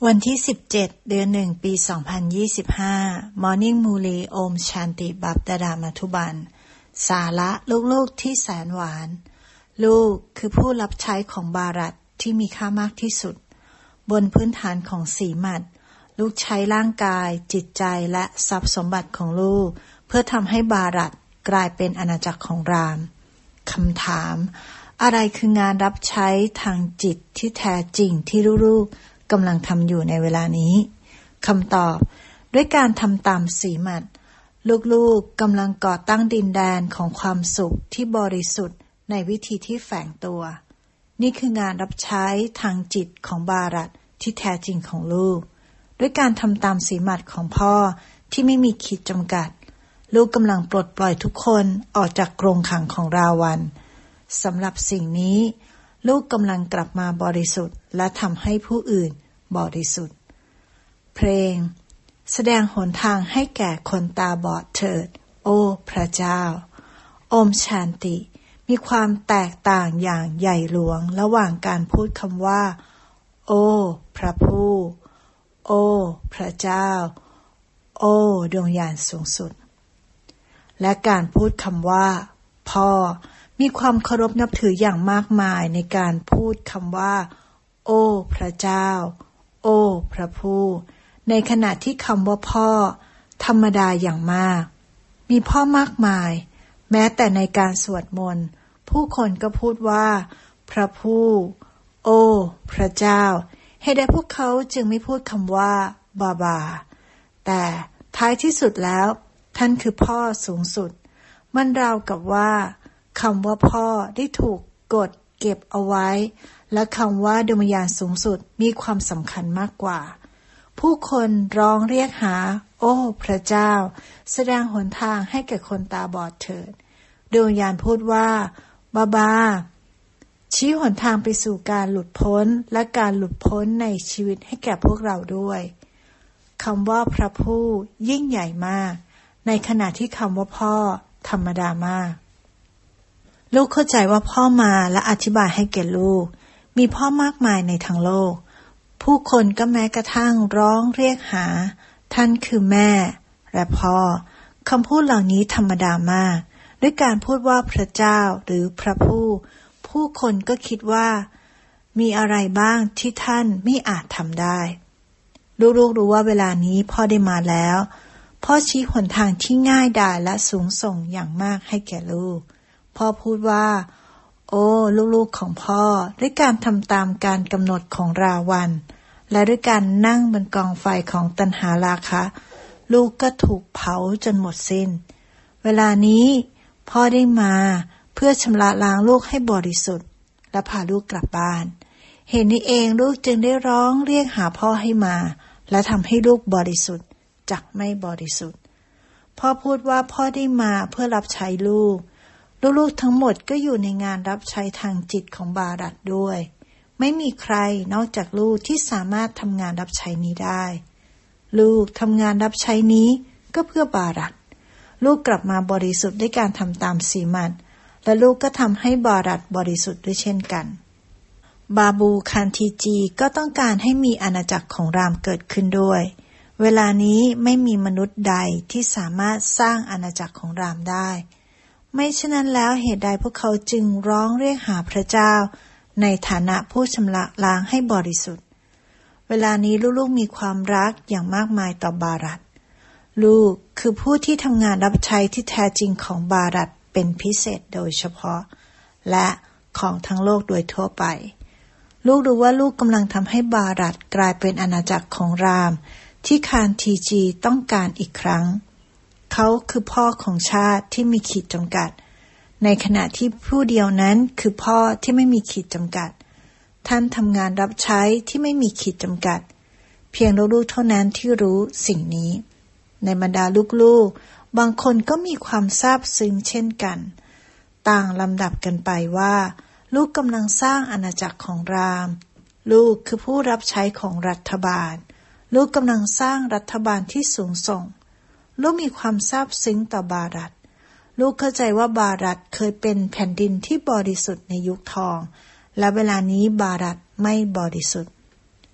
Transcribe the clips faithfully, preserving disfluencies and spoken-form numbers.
วันที่สิบเจ็ดเดือนหนึ่งปีสองพันยี่สิบห้า Morning Muli โอมชันติบัพตดามัทุบันสาระลูกๆที่แสนหวานลูกคือผู้รับใช้ของบารัตที่มีค่ามากที่สุดบนพื้นฐานของสีหมัดลูกใช้ร่างกายจิตใจและทรัพย์สมบัติของลูกเพื่อทำให้บารัตกลายเป็นอาณาจักรของรามคำถามอะไรคืองานรับใช้ทางจิตที่แท้จริงที่ลูกๆกำลังทำอยู่ในเวลานี้คำตอบด้วยการทำตามสีหมัดลูกๆกำลังก่อตั้งดินแดนของความสุขที่บริสุทธิ์ในวิธีที่แฝงตัวนี่คืองานรับใช้ทางจิตของบารัตที่แท้จริงของลูกด้วยการทำตามสีหมัดของพ่อที่ไม่มีขีดจำกัดลูกกำลังปลดปล่อยทุกคนออกจากกรงขังของราวันสำหรับสิ่งนี้ลูกกำลังกลับมาบริสุทธิ์และทำให้ผู้อื่นบริสุทธิ์เพลงแสดงหนทางให้แก่คนตาบอดเถิดโอ้พระเจ้าโอมชันติมีความแตกต่างอย่างใหญ่หลวงระหว่างการพูดคำว่าโอ้พระผู้โอ้พระเจ้าโอ้ดวงญาณสูงสุดและการพูดคำว่าพ่อมีความเคารพนับถืออย่างมากมายในการพูดคำว่าโอ้พระเจ้าโอ้พระผู้ในขณะที่คำว่าพ่อธรรมดาอย่างมากมีพ่อมากมายแม้แต่ในการสวดมนต์ผู้คนก็พูดว่าพระผู้โอ้พระเจ้าเหตุใดพวกเขาจึงไม่พูดคำว่าบาบาแต่ท้ายที่สุดแล้วท่านคือพ่อสูงสุดมันราวกับว่าคำว่าพ่อได้ถูกกดเก็บเอาไว้และคำว่าดวงวิญญาณสูงสุดมีความสำคัญมากกว่าผู้คนร้องเรียกหาโอ้พระเจ้าแสดงหนทางให้แก่คนตาบอดเถิดดวงวิญญาณพูดว่าบาบาชี้หนทางไปสู่การหลุดพ้นและการหลุดพ้นในชีวิตให้แก่พวกเราด้วยคำว่าพระผู้ยิ่งใหญ่มากในขณะที่คำว่าพ่อธรรมดามากลูกเข้าใจว่าพ่อมาและอธิบายให้แก่ลูกมีพ่อมากมายในทั้งโลกผู้คนก็แม้กระทั่งร้องเรียกหาท่านคือแม่และพ่อคำพูดเหล่านี้ธรรมดามากด้วยการพูดว่าพระเจ้าหรือพระผู้ผู้คนก็คิดว่ามีอะไรบ้างที่ท่านไม่อาจทำได้ลูกๆรู้ว่าเวลานี้พ่อได้มาแล้วพ่อชี้หนทางที่ง่ายดายและสูงส่งอย่างมากให้แก่ลูกพ่อพูดว่าโอ้ลูกๆของพ่อด้วยการทำตามการกำหนดของราวันและด้วยการนั่งบนกองไฟของตัณหาราคะลูกก็ถูกเผาจนหมดสิ้นเวลานี้พ่อได้มาเพื่อชำระล้างลูกให้บริสุทธิ์และพาลูกกลับบ้านเหตุนี้เองลูกจึงได้ร้องเรียกหาพ่อให้มาและทำให้ลูกบริสุทธิ์จากไม่บริสุทธิ์พ่อพูดว่าพ่อได้มาเพื่อรับใช้ลูกลูกๆทั้งหมดก็อยู่ในงานรับใช้ทางจิตของบารัตด้วยไม่มีใครนอกจากลูกที่สามารถทำงานรับใช้นี้ได้ลูกทำงานรับใช้นี้ก็เพื่อบารัตลูกกลับมาบริสุทธิ์ด้วยการทำตามสีหมัดและลูกก็ทำให้บารัตบริสุทธิ์ด้วยเช่นกันบาบูคันทีจีก็ต้องการให้มีอาณาจักรของรามเกิดขึ้นด้วยเวลานี้ไม่มีมนุษย์ใดที่สามารถสร้างอาณาจักรของรามได้ไม่เช่นนั้นแล้วเหตุใดพวกเขาจึงร้องเรียกหาพระเจ้าในฐานะผู้ชำระล้างให้บริสุทธิ์เวลานี้ลูกๆมีความรักอย่างมากมายต่อบารัตลูกคือผู้ที่ทำงานรับใช้ที่แท้จริงของบารัตเป็นพิเศษโดยเฉพาะและของทั้งโลกโดยทั่วไปลูกรู้ว่าลูกกำลังทำให้บารัตกลายเป็นอาณาจักรของรามที่คานทีจีต้องการอีกครั้งเขาคือพ่อของชาติที่มีขีดจำกัดในขณะที่ผู้เดียวนั้นคือพ่อที่ไม่มีขีดจำกัดท่านทำงานรับใช้ที่ไม่มีขีดจำกัดเพียงลูกๆเท่านั้นที่รู้สิ่งนี้ในบรรดาลูกๆบางคนก็มีความซาบซึ้งเช่นกันต่างลำดับกันไปว่าลูกกำลังสร้างอาณาจักรของรามลูกคือผู้รับใช้ของรัฐบาลลูกกำลังสร้างรัฐบาลที่สูงส่งลูกมีความซาบซึ้งต่อบารัตลูกเข้าใจว่าบารัตเคยเป็นแผ่นดินที่บริสุทธิ์ในยุคทองและเวลานี้บารัตไม่บริสุทธิ์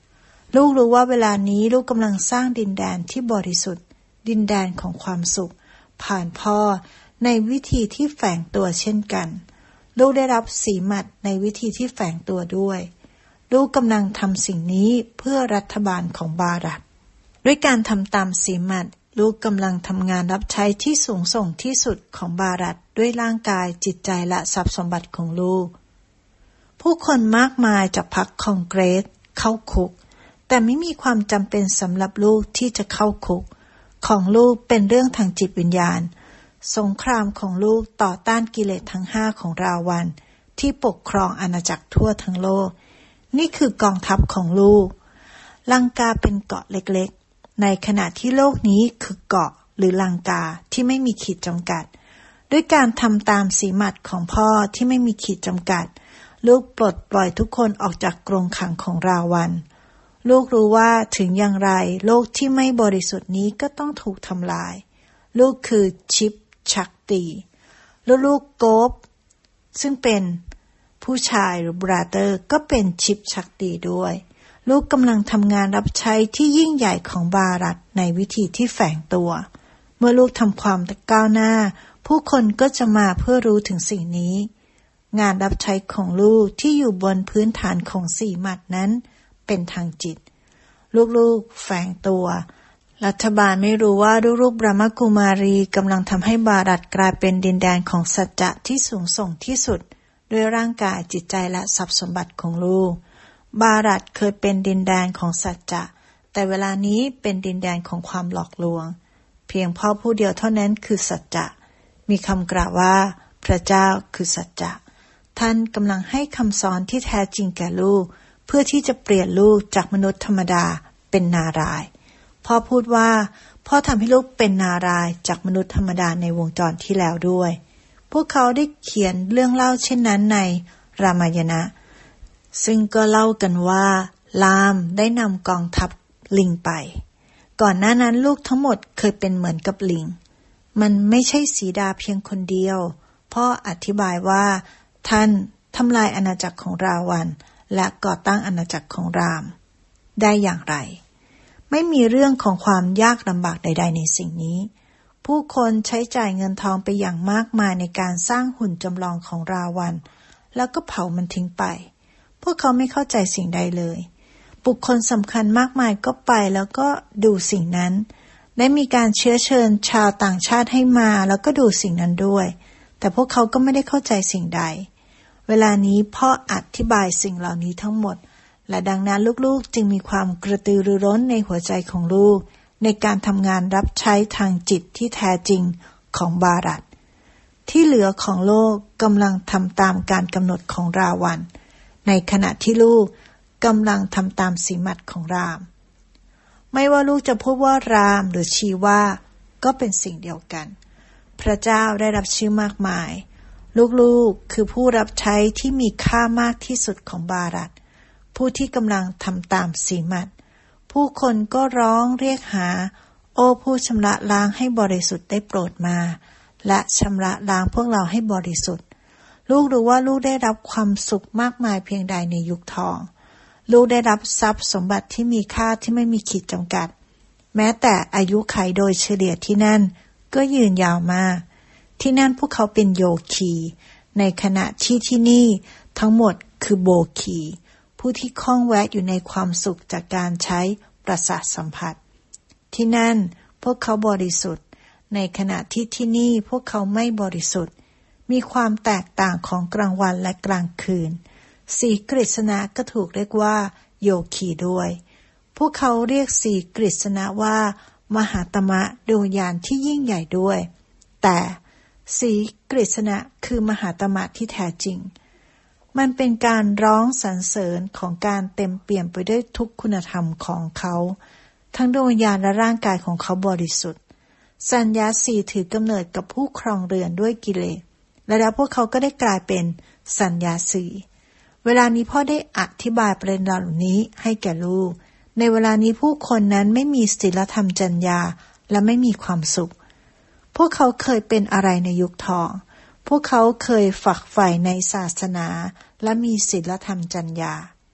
ลูกรู้ว่าเวลานี้ลูกกำลังสร้างดินแดนที่บริสุทธิ์ดินแดนของความสุขผ่านพ่อในวิธีที่แฝงตัวเช่นกันลูกได้รับสีหมัดในวิธีที่แฝงตัวด้วยลูกกำลังทำสิ่งนี้เพื่อรัฐบาลของบารัตด้วยการทำตามสีหมัดลูกกำลังทำงานรับใช้ที่สูงส่งที่สุดของบารัตด้วยร่างกายจิตใจและทรัพย์สมบัติของลูกผู้คนมากมายจากพรรคคองเกรสเข้าคุกแต่ไม่มีความจำเป็นสำหรับลูกที่จะเข้าคุกของลูกเป็นเรื่องทางจิตวิญญาณสงครามของลูกต่อต้านกิเลสทั้งห้าของราวันที่ปกครองอาณาจักรทั่วทั้งโลกนี่คือกองทัพของลูกลังกาเป็นเกาะเล็กๆในขณะที่โลกนี้คือเกาะหรือลังกาที่ไม่มีขีดจำกัดด้วยการทำตามสีหมัดของพ่อที่ไม่มีขีดจำกัดลูกปลดปล่อยทุกคนออกจากกรงขังของราวันลูกรู้ว่าถึงอย่างไรโลกที่ไม่บริสุทธิ์นี้ก็ต้องถูกทำลายลูกคือชิปชักตีแล้วลูกโกบซึ่งเป็นผู้ชายหรือบราเตอร์ก็เป็นชิปชักตีด้วยลูกกำลังทำงานรับใช้ที่ยิ่งใหญ่ของบารัตในวิธีที่แฝงตัวเมื่อลูกทำความก้าวหน้าผู้คนก็จะมาเพื่อรู้ถึงสิ่งนี้งานรับใช้ของลูกที่อยู่บนพื้นฐานของสี่หมัดนั้นเป็นทางจิตลูกๆแฝงตัวรัฐบาลไม่รู้ว่าลูกๆบรหมกุมารีกำลังทำให้บารัตกลายเป็นดินแดนของสัจจะที่สูงส่งที่สุดด้วยร่างกายจิตใจและทรัพย์สมบัติของลูกบารัตเคยเป็นดินแดนของสัจจะแต่เวลานี้เป็นดินแดนของความหลอกลวงเพียงพ่อผู้เดียวเท่านั้นคือสัจจะมีคำกล่าวว่าพระเจ้าคือสัจจะท่านกำลังให้คำสอนที่แท้จริงแก่ลูกเพื่อที่จะเปลี่ยนลูกจากมนุษย์ธรรมดาเป็นนารายณ์พ่อพูดว่าพ่อทำให้ลูกเป็นนารายณ์จากมนุษย์ธรรมดาในวงจรที่แล้วด้วยพวกเขาได้เขียนเรื่องเล่าเช่นนั้นในรามายณะซึ่งก็เล่ากันว่าลามได้นำกองทัพลิงไปก่อนหน้านั้นลูกทั้งหมดเคยเป็นเหมือนกับลิงมันไม่ใช่สีดาเพียงคนเดียวพ่ออธิบายว่าท่านทำลายอาณาจักรของราวันและก่อตั้งอาณาจักรของรามได้อย่างไรไม่มีเรื่องของความยากลำบากใดๆในสิ่งนี้ผู้คนใช้จ่ายเงินทองไปอย่างมากมายในการสร้างหุ่นจำลองของราวันแล้วก็เผามันทิ้งไปพวกเขาไม่เข้าใจสิ่งใดเลยบุคคลสำคัญมากมายก็ไปแล้วก็ดูสิ่งนั้นได้มีการเชื้อเชิญชาวต่างชาติให้มาแล้วก็ดูสิ่งนั้นด้วยแต่พวกเขาก็ไม่ได้เข้าใจสิ่งใดเวลานี้พ่ออธิบายสิ่งเหล่านี้ทั้งหมดและดังนั้นลูกๆจึงมีความกระตือรือร้นในหัวใจของลูกในการทำงานรับใช้ทางจิตที่แท้จริงของบารัตที่เหลือของโลกกำลังทำตามการกำหนดของราวันในขณะที่ลูกกำลังทำตามสีหมัดของรามไม่ว่าลูกจะพูดว่ารามหรือชีว่าก็เป็นสิ่งเดียวกันพระเจ้าได้รับชื่อมากมายลูกๆคือผู้รับใช้ที่มีค่ามากที่สุดของบารัตผู้ที่กำลังทำตามสีหมัดผู้คนก็ร้องเรียกหาโอ้ผู้ชำระล้างให้บริสุทธิ์ได้โปรดมาและชำระล้างพวกเราให้บริสุทธิ์ลูกรู้ว่าลูกได้รับความสุขมากมายเพียงใดในยุคทองลูกได้รับทรัพย์สมบัติที่มีค่าที่ไม่มีขีดจำกัดแม้แต่อายุขัยโดยเฉลี่ยที่นั่นก็ยืนยาวมากที่นั่นพวกเขาเป็นโยคีในขณะที่ที่นี่ทั้งหมดคือโบคีผู้ที่คล้องแวะอยู่ในความสุขจากการใช้ประสาทสัมผัสที่นั่นพวกเขาบริสุทธิ์ในขณะที่ที่นี่พวกเขาไม่บริสุทธิ์มีความแตกต่างของกลางวันและกลางคืนสีกฤษณะก็ถูกเรียกว่าโยคีด้วยพวกเขาเรียกสีกฤษณะว่ามหาตมะดวงญาณที่ยิ่งใหญ่ด้วยแต่สีกฤษณะคือมหาตมะที่แท้จริงมันเป็นการร้องสรรเสริญของการเต็มเปี่ยมไปด้วยทุกคุณธรรมของเขาทั้งดวงวิญญาณและร่างกายของเขาบริสุทธิ์สัญญาสี่ถือกำเนิดกับผู้ครองเรือนด้วยกิเลสและแล้วพวกเขาก็ได้กลายเป็นสัญญาสี่เวลานี้พ่อได้อธิบายประเด็นเหล่านี้ให้แก่ลูกในเวลานี้ผู้คนนั้นไม่มีศีลธรรมจรรยาและไม่มีความสุขพวกเขาเคยเป็นอะไรในยุคทองพวกเขาเคยฝักใฝ่ในศาสนาและมีศีลธรรมจรรยา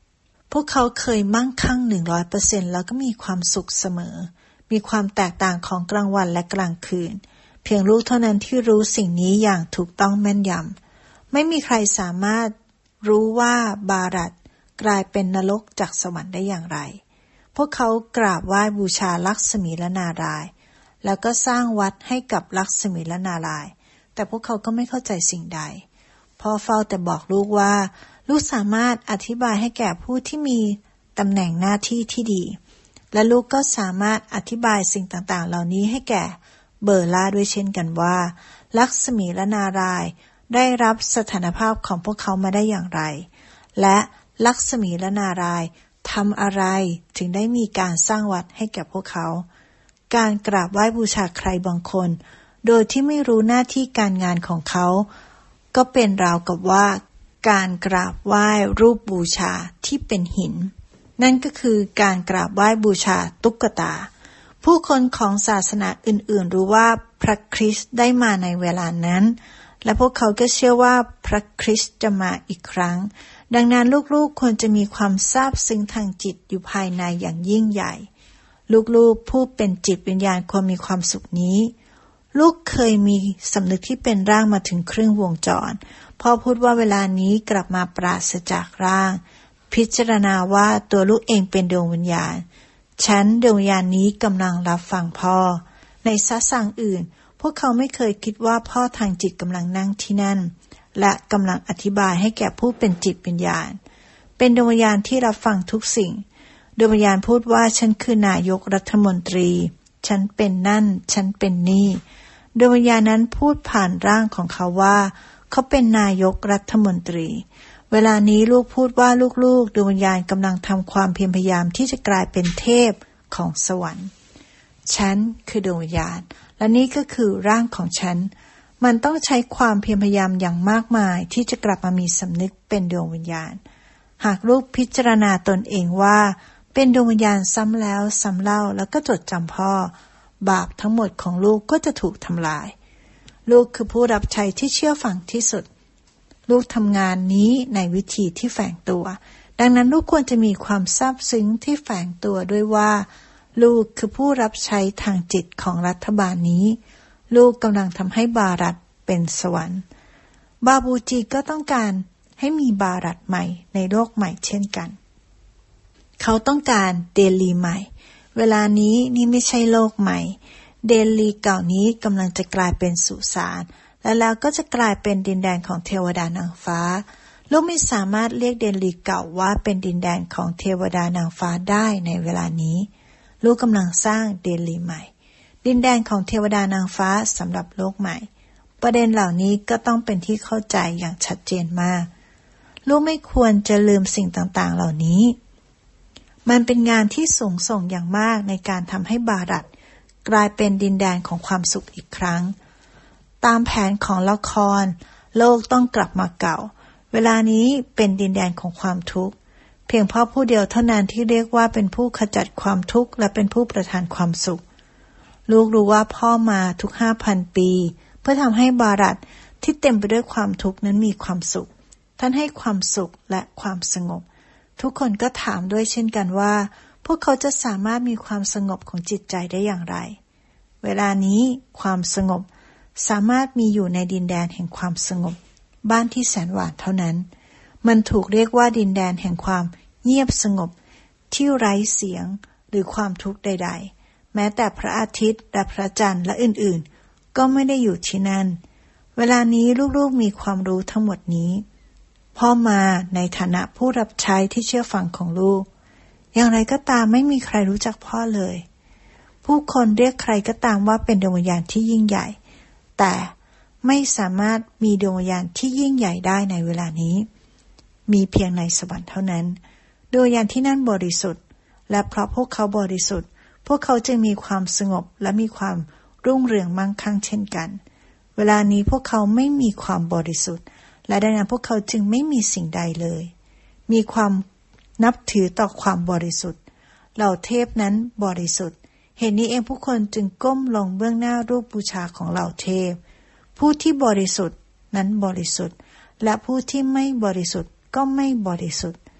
พวกเขาเคยมั่งคั่ง หนึ่งร้อยเปอร์เซ็นต์ แล้วก็มีความสุขเสมอมีความแตกต่างของกลางวันและกลางคืนเพียงลูกเท่านั้นที่รู้สิ่งนี้อย่างถูกต้องแม่นยำไม่มีใครสามารถรู้ว่าบารัตกลายเป็นนรกจากสวรรค์ได้อย่างไรพวกเขากราบไหว้บูชาลักษมีและนารายณ์แล้วก็สร้างวัดให้กับลักษมีและนารายณ์แต่พวกเขาก็ไม่เข้าใจสิ่งใดพ่อเฝ้าแต่บอกลูกว่าลูกสามารถอธิบายให้แก่ผู้ที่มีตำแหน่งหน้าที่ที่ดีและลูกก็สามารถอธิบายสิ่งต่างๆเหล่านี้ให้แก่เบอร์ล่าด้วยเช่นกันว่าลักษมีและนารายณ์ได้รับสถานภาพของพวกเขามาได้อย่างไรและลักษมีและนารายณ์ทำอะไรถึงได้มีการสร้างวัดให้แก่พวกเขาการกราบไหว้บูชาใครบางคนโดยที่ไม่รู้หน้าที่การงานของเขาก็เป็นราวกับว่าการกราบไหว้รูปบูชาที่เป็นหินนั่นก็คือการกราบไหว้บูชาตุ๊กตาผู้คนของศาสนาอื่นๆรู้ว่าพระคริสต์ได้มาในเวลานั้นและพวกเขาก็เชื่อว่าพระคริสต์จะมาอีกครั้งดังนั้นลูกๆควรจะมีความซาบซึ้งทางจิตอยู่ภายในอย่างยิ่งใหญ่ลูกๆผู้เป็นจิตวิญญาณควรมีความสุขนี้ลูกเคยมีสำนึกที่เป็นร่างมาถึงครึ่งวงจรพ่อพูดว่าเวลานี้กลับมาปราศจากร่างพิจารณาว่าตัวลูกเองเป็นดวงวิญญาณฉันดวงวิญญาณนี้กำลังรับฟังพ่อในซะสั่งอื่นพวกเขาไม่เคยคิดว่าพ่อทางจิตกำลังนั่งที่นั่นและกำลังอธิบายให้แก่ผู้เป็นจิตวิญญาณเป็นดวงวิญญาณที่รับฟังทุกสิ่งดวงวิญญาณพูดว่าฉันคือนายกรัฐมนตรีฉันเป็นนั่นฉันเป็นนี่ดวงวิญญาณนั้นพูดผ่านร่างของเขาว่าเขาเป็นนายกรัฐมนตรีเวลานี้ลูกพูดว่าลูกๆดวงวิญญาณกำลังทำความเพียรพยายามที่จะกลายเป็นเทพของสวรรค์ฉันคือดวงวิญญาณและนี่ก็คือร่างของฉันมันต้องใช้ความเพียรพยายามอย่างมากมายที่จะกลับมามีสำนึกเป็นดวงวิญญาณหากลูกพิจารณาตนเองว่าเป็นดวงวิญญาณซ้ำแล้วซ้ำเล่าแล้วก็จดจำพ่อบาปทั้งหมดของลูกก็จะถูกทำลายลูกคือผู้รับใช้ที่เชื่อฟังที่สุดลูกทำงานนี้ในวิธีที่แฝงตัวดังนั้นลูกควรจะมีความซาบซึ้งที่แฝงตัวด้วยว่าลูกคือผู้รับใช้ทางจิตของรัฐบาลนี้ลูกกำลังทำให้บารัตเป็นสวรรค์บาบูจีก็ต้องการให้มีบารัตใหม่ในโลกใหม่เช่นกันเขาต้องการเดลีใหม่เวลานี้นี่ไม่ใช่โลกใหม่เดลีเก่านี้กำลังจะกลายเป็นสุสานและแล้วก็จะกลายเป็นดินแดนของเทวดานางฟ้าลูกไม่สามารถเรียกเดลีเก่าว่าเป็นดินแดนของเทวดานางฟ้าได้ในเวลานี้ลูกกำลังสร้างเดลีใหม่ดินแดนของเทวดานางฟ้าสำหรับโลกใหม่ประเด็นเหล่านี้ก็ต้องเป็นที่เข้าใจอย่างชัดเจนมากลูกไม่ควรจะลืมสิ่งต่างๆเหล่านี้มันเป็นงานที่สูงส่งอย่างมากในการทำให้บารัตกลายเป็นดินแดนของความสุขอีกครั้งตามแผนของละครโลกต้องกลับมาเก่าเวลานี้เป็นดินแดนของความทุกข์เพียงพ่อผู้เดียวเท่านั้นที่เรียกว่าเป็นผู้ขจัดความทุกข์และเป็นผู้ประทานความสุขลูกรู้ว่าพ่อมาทุก ห้าพัน ปีเพื่อทำให้บารัตที่เต็มไปด้วยความทุกข์นั้นมีความสุขท่านให้ความสุขและความสงบทุกคนก็ถามด้วยเช่นกันว่าพวกเขาจะสามารถมีความสงบของจิตใจได้อย่างไรเวลานี้ความสงบสามารถมีอยู่ในดินแดนแห่งความสงบบ้านที่แสนหวานเท่านั้นมันถูกเรียกว่าดินแดนแห่งความเงียบสงบที่ไร้เสียงหรือความทุกข์ใดๆแม้แต่พระอาทิตย์และพระจันทร์และอื่นๆก็ไม่ได้อยู่ที่นั่นเวลานี้ลูกๆมีความรู้ทั้งหมดนี้พ่อมาในฐานะผู้รับใช้ที่เชื่อฟังของลูกอย่างไรก็ตามไม่มีใครรู้จักพ่อเลยผู้คนเรียกใครก็ตามว่าเป็นดวงวิญญาณที่ยิ่งใหญ่แต่ไม่สามารถมีดวงวิญญาณที่ยิ่งใหญ่ได้ในเวลานี้มีเพียงในสวรรค์เท่านั้นดวงวิญญาณที่นั่นบริสุทธิ์และเพราะพวกเขาบริสุทธิ์พวกเขาจึงมีความสงบและมีความรุ่งเรืองมั่งคั่งเช่นกันเวลานี้พวกเขาไม่มีความบริสุทธิ์และดังนั้นพวกเขาจึงไม่มีสิ่งใดเลยมีความนับถือต่อความบริสุทธิ์เหล่าเทพนั้นบริสุทธิ์เหตุนี้เองผู้คนจึงก้มลงเบื้องหน้ารูปบูชาของเหล่าเทพผู้ที่บริสุทธิ์นั้นบริสุทธิ์และผู้ที่ไม่บริสุทธิ์ก็ไม่บริสุทธิ์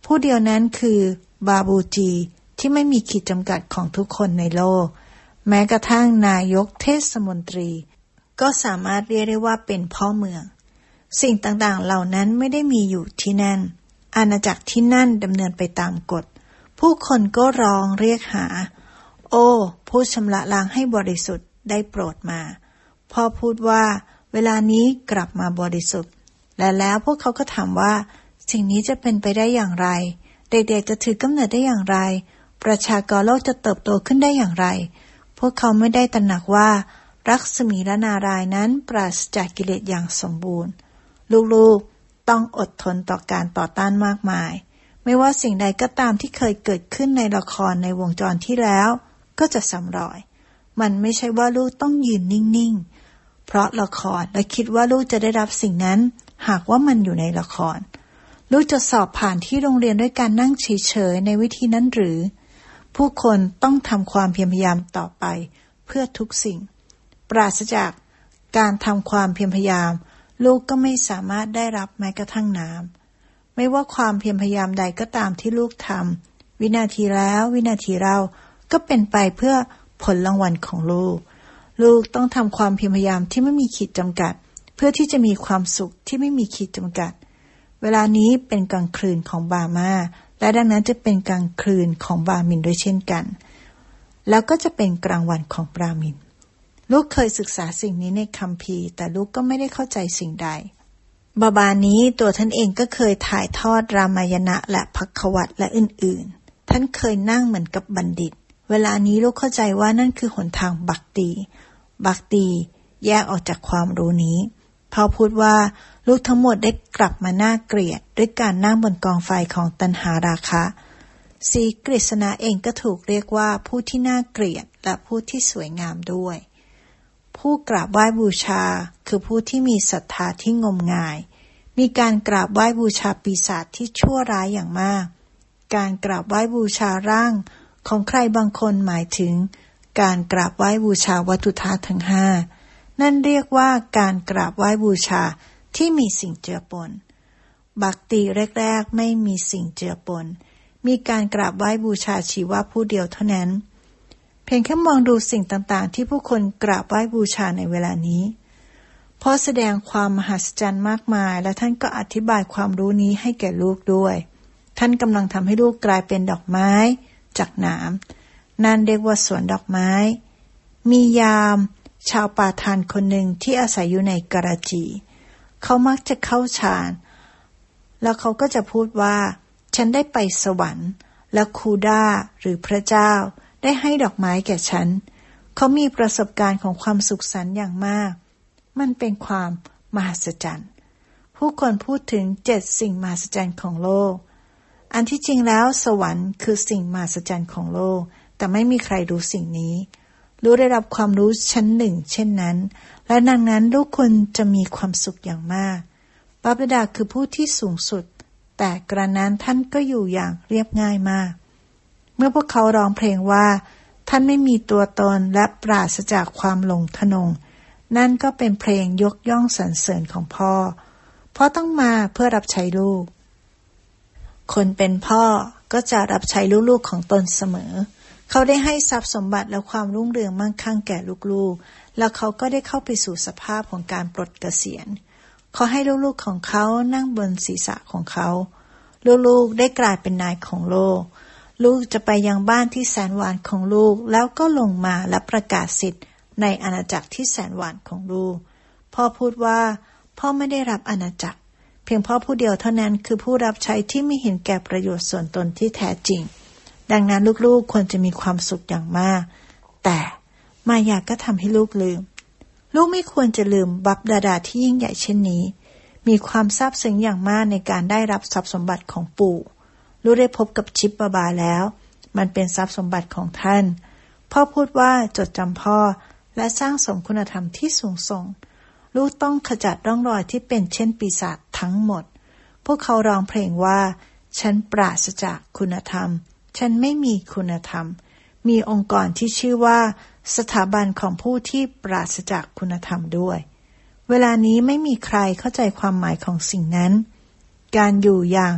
ผู้เดียวนั้นคือบาบูจีที่ไม่มีขีดจำกัดของทุกคนในโลกแม้กระทั่งนายกเทศมนตรีก็สามารถเรียกได้ว่าเป็นพ่อเมืองสิ่งต่างๆเหล่านั้นไม่ได้มีอยู่ที่นั่นอาณาจักรที่นั่นดำเนินไปตามกฎผู้คนก็ร้องเรียกหาโอ้ผู้ชำระล้างให้บริสุทธิ์ได้โปรดมาพ่อพูดว่าเวลานี้กลับมาบริสุทธิ์และแล้วพวกเขาก็ถามว่าสิ่งนี้จะเป็นไปได้อย่างไรเด็กๆจะถือกำเนิดได้อย่างไรประชากรโลกจะเติบโตขึ้นได้อย่างไรพวกเขาไม่ได้ตระหนักว่ารักษมีและนารายณ์นั้นปราศจากกิเลสอย่างสมบูรณ์ลูกๆต้องอดทนต่อการต่อต้านมากมายไม่ว่าสิ่งใดก็ตามที่เคยเกิดขึ้นในละครในวงจรที่แล้วก็จะซ้ำรอยมันไม่ใช่ว่าลูกต้องยืนนิ่งๆเพราะละครและคิดว่าลูกจะได้รับสิ่งนั้นหากว่ามันอยู่ในละครลูกจะสอบผ่านที่โรงเรียนด้วยการนั่งเฉยๆในวิธีนั้นหรือผู้คนต้องทำความเพียรพยายามต่อไปเพื่อทุกสิ่งปราศจากการทำความเพียรพยายามลูกก็ไม่สามารถได้รับแม้กระทั่งน้ำไม่ว่าความเพียรพยายามใดก็ตามที่ลูกทำวินาทีแล้ววินาทีเราก็เป็นไปเพื่อผลรางวัลของลูกลูกต้องทำความเพียรพยายามที่ไม่มีขีดจำกัดเพื่อที่จะมีความสุขที่ไม่มีขีดจำกัดเวลานี้เป็นกลางคืนของบามาและดังนั้นจะเป็นกลางคืนของบามินด้วยเช่นกันแล้วก็จะเป็นกลางวันของบรามินลูกเคยศึกษาสิ่งนี้ในคัมภีร์แต่ลูกก็ไม่ได้เข้าใจสิ่งใดบาบานี้ตัวท่านเองก็เคยถ่ายทอดรามายณะและภักขวัตรและอื่นๆท่านเคยนั่งเหมือนกับบัณฑิตเวลานี้ลูกเข้าใจว่านั่นคือหนทางบักตีบักตีแยกออกจากความรู้นี้พ่อพูดว่าลูกทั้งหมดได้กลับมาน่าเกลียดด้วยการนั่งบนกองไฟของตัณหาราคะสีกฤษณะเองก็ถูกเรียกว่าผู้ที่น่าเกลียดและผู้ที่สวยงามด้วยผู้กราบไหว้บูชาคือผู้ที่มีศรัทธาที่งมงายมีการกราบไหว้บูชาปีศาจที่ชั่วร้ายอย่างมากการกราบไหว้บูชาร่างของใครบางคนหมายถึงการกราบไหว้บูชาวัตถุธาตุทั้งห้านั่นเรียกว่าการกราบไหว้บูชาที่มีสิ่งเจือปนบักตีแรกๆไม่มีสิ่งเจือปนมีการกราบไหว้บูชาชีวะผู้เดียวเท่านั้นเพียงแค่มองดูสิ่งต่างๆที่ผู้คนกราบไหว้บูชาในเวลานี้เพราะแสดงความมหัศจรรย์มากมายและท่านก็อธิบายความรู้นี้ให้แก่ลูกด้วยท่านกำลังทำให้ลูกกลายเป็นดอกไม้จากหนามนั่นเรียกว่าสวนดอกไม้มียามชาวปาทานคนหนึ่งที่อาศัยอยู่ในกราจีเขามักจะเข้าฌานแล้วเขาก็จะพูดว่าฉันได้ไปสวรรค์และคูดาหรือพระเจ้าได้ให้ดอกไม้แก่ฉันเขามีประสบการณ์ของความสุขสันต์อย่างมากมันเป็นความมหัศจรรย์ผู้คนพูดถึงเจ็ดสิ่งมหัศจรรย์ของโลกอันที่จริงแล้วสวรรค์คือสิ่งมหัศจรรย์ของโลกแต่ไม่มีใครรู้สิ่งนี้รู้ได้รับความรู้ชั้นหนึ่งเช่นนั้นและดังนั้นลูกคุณจะมีความสุขอย่างมากพระบิดาคือผู้ที่สูงสุดแต่กระนั้นท่านก็อยู่อย่างเรียบง่ายมากเมื่อพวกเขาร้องเพลงว่าท่านไม่มีตัวตนและปราศจากความหลงทะนงนั่นก็เป็นเพลงยกย่องสรรเสริญของพ่อพ่อต้องมาเพื่อรับใช้ลูกคนเป็นพ่อก็จะรับใช้ลูกๆของตนเสมอเขาได้ให้ทรัพย์สมบัติและความรุ่งเรืองมั่งคั่งแก่ลูกๆแล้วเขาก็ได้เข้าไปสู่สภาพของการปลดเกษียณเขาให้ลูกๆของเขานั่งบนศีรษะของเขาลูกๆได้กลายเป็นนายของโลกลูกจะไปยังบ้านที่แสนหวานของลูกแล้วก็ลงมาและประกาศสิทธิ์ในอาณาจักรที่แสนหวานของลูกพ่อพูดว่าพ่อไม่ได้รับอาณาจักรเพียงพ่อผู้เดียวเท่านั้นคือผู้รับใช้ที่ไม่เห็นแก่ประโยชน์ส่วนตนที่แท้จริงดังนั้นลูกๆควรจะมีความสุขอย่างมากแต่มายาก็ทำให้ลูกลืมลูกไม่ควรจะลืมบัพดาดาที่ยิ่งใหญ่เช่นนี้มีความซาบซึ้งอย่างมากในการได้รับทรัพย์สมบัติของปู่ลูกได้พบกับชิปบาบาแล้วมันเป็นทรัพย์สมบัติของท่านพ่อพูดว่าจดจำพ่อและสร้างสมคุณธรรมที่สูงส่งลูกต้องขจัดร่องรอยที่เป็นเช่นปีศาจทั้งหมดพวกเขาร้องเพลงว่าฉันปราศจากคุณธรรมฉันไม่มีคุณธรรมมีองค์กรที่ชื่อว่าสถาบันของผู้ที่ปราศจากคุณธรรมด้วยเวลานี้ไม่มีใครเข้าใจความหมายของสิ่งนั้นการอยู่อย่างป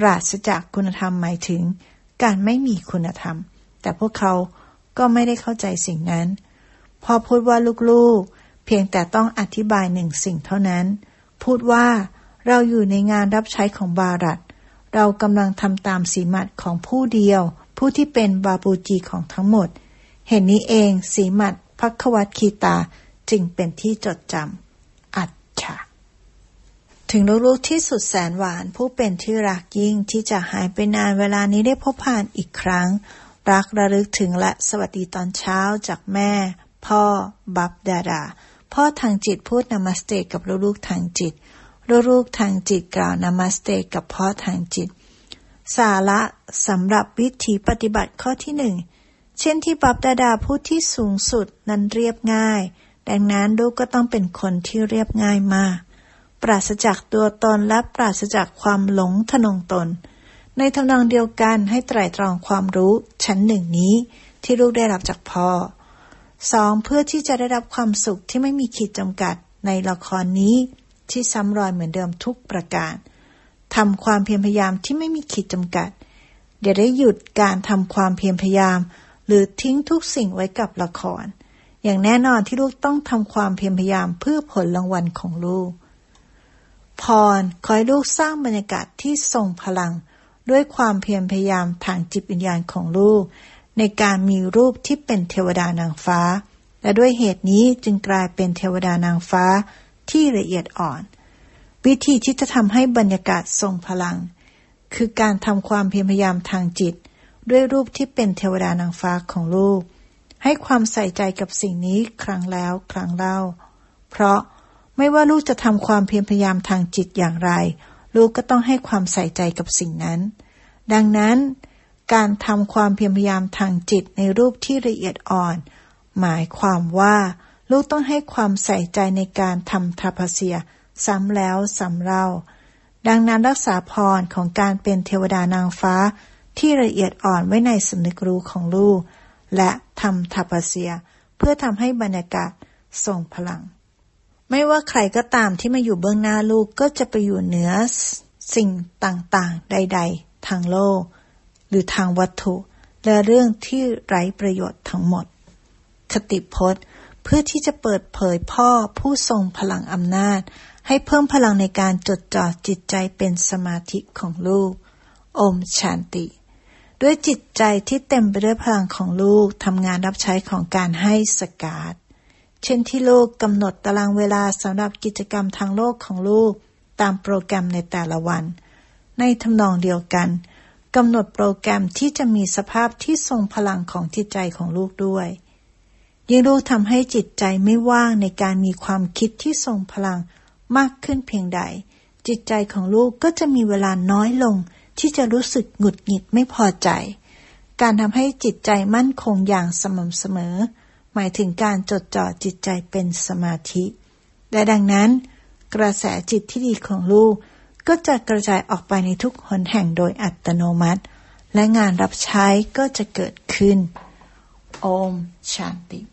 ราศจากคุณธรรมหมายถึงการไม่มีคุณธรรมแต่พวกเขาก็ไม่ได้เข้าใจสิ่งนั้นพอพูดว่าลูกๆเพียงแต่ต้องอธิบายหนึ่งสิ่งเท่านั้นพูดว่าเราอยู่ในงานรับใช้ของบารัตเรากำลังทำตามสีมัดของผู้เดียวผู้ที่เป็นบาบูจีของทั้งหมดเห็นนี้เองสีมัดภัควัตคีตาจึงเป็นที่จดจำอัจฉะถึงลูกๆที่สุดแสนหวานผู้เป็นที่รักยิ่งที่จะหายไปนานเวลานี้ได้พบผ่านอีกครั้งรักระลึกถึงและสวัสดีตอนเช้าจากแม่พ่อบับดาดาพ่อทางจิตพูดนามัสเตกับลูกๆทางจิตลูกๆทางจิตกล่าวนามัสเตกับพ่อทางจิตสาระสำหรับวิธีปฏิบัติข้อที่หนึ่งเช่นที่บับดาดาพูดที่สูงสุดนั้นเรียบง่ายดังนั้นลูกก็ต้องเป็นคนที่เรียบง่ายมากปราศจากตัวตนและปราศจากความหลงทะนงตนในทำนองเดียวกันให้ไตร่ตรองความรู้ชั้นหนึ่งนี้ที่ลูกได้รับจากพ่อสองเพื่อที่จะได้รับความสุขที่ไม่มีขีดจำกัดในละครนี้ที่ซ้ำรอยเหมือนเดิมทุกประการทำความเพียรพยายามที่ไม่มีขีดจำกัดเดี๋ยวได้หยุดการทำความเพียรพยายามหรือทิ้งทุกสิ่งไว้กับละครอย่างแน่นอนที่ลูกต้องทำความเพียรพยายามเพื่อผลรางวัลของลูกพรขอให้ลูกสร้างบรรยากาศที่ทรงพลังด้วยความเพียรพยายามทางจิตวิญญาณของลูกในการมีรูปที่เป็นเทวดานางฟ้าและด้วยเหตุนี้จึงกลายเป็นเทวดานางฟ้าที่ละเอียดอ่อนวิธีที่จะทำให้บรรยากาศทรงพลังคือการทำความเพียรพยายามทางจิตด้วยรูปที่เป็นเทวดานางฟ้าของลูกให้ความใส่ใจกับสิ่งนี้ครั้งแล้วครั้งเล่าเพราะไม่ว่าลูกจะทำความเพียรพยายามทางจิตอย่างไรลูกก็ต้องให้ความใส่ใจกับสิ่งนั้นดังนั้นการทำความเพียรพยายามทางจิตในรูปที่ละเอียดอ่อนหมายความว่าลูกต้องให้ความใส่ใจในการทำทาปาเสียซ้ำแล้วซ้ำเล่าดังนั้นรักษาพรของการเป็นเทวดานางฟ้าที่ละเอียดอ่อนไว้ในสำนึกรู้ของลูกและทำทาปาเสียเพื่อทำให้บรรยากาศทรงพลังไม่ว่าใครก็ตามที่มาอยู่เบื้องหน้าลูกก็จะไปอยู่เหนือสิ่งต่างๆใดๆทางโลกหรือทางวัตถุและเรื่องที่ไร้ประโยชน์ทั้งหมดคติพจน์เพื่อที่จะเปิดเผยพ่อผู้ทรงพลังอำนาจให้เพิ่มพลังในการจดจ่อจิตใจเป็นสมาธิของลูกโอมชันติด้วยจิตใจที่เต็มไปด้วยพลังของลูกทำงานรับใช้ของการให้สกาดเช่นที่ลูกกำหนดตารางเวลาสำหรับกิจกรรมทางโลกของลูกตามโปรแกรมในแต่ละวันในทำนองเดียวกันกำหนดโปรแกรมที่จะมีสภาพที่ทรงพลังของจิตใจของลูกด้วยยิ่งลูกทำให้จิตใจไม่ว่างในการมีความคิดที่ทรงพลังมากขึ้นเพียงใดจิตใจของลูกก็จะมีเวลาน้อยลงที่จะรู้สึกหงุดหงิดไม่พอใจการทำให้จิตใจมั่นคงอย่างสม่ำเสมอหมายถึงการจดจ่อจิตใจเป็นสมาธิและดังนั้นกระแสจิตที่ดีของลูกก็จะกระจายออกไปในทุกหนแห่งโดยอัตโนมัติและงานรับใช้ก็จะเกิดขึ้นโอมชันติ